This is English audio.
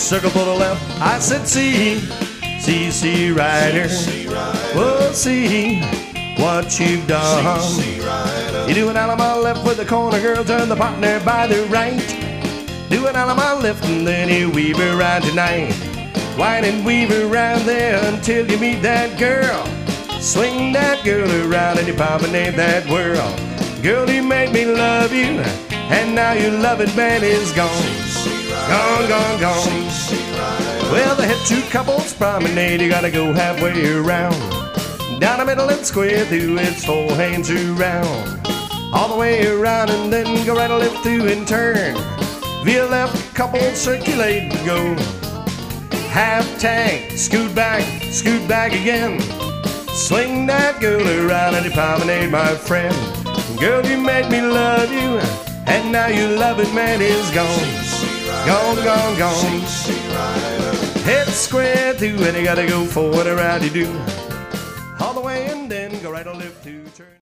circle for the left. I said see, see Rider. Well, see what you've done. You do an out of my left with the corner girl, turn the partner by the right. Do an out of my left and then you weave around tonight. Whine and weave around there until you meet that girl. Swing that girl around and you promenade that world. Girl, you made me love you, and now your loving man is gone. Gone, gone, gone. Well, the head two couples promenade, you gotta go halfway around. Down the middle and square through, it's 4 hands around. All the way around and then go right a left through and turn. Via left, couple circulate and go. Half tank, scoot back again. Swing that girl around and you promenade, my friend. Girl, you made me love you, and now your loving man is gone. Gone, gone, gone. Head square through and you gotta go forward around you do. All the way and then go right a left to turn.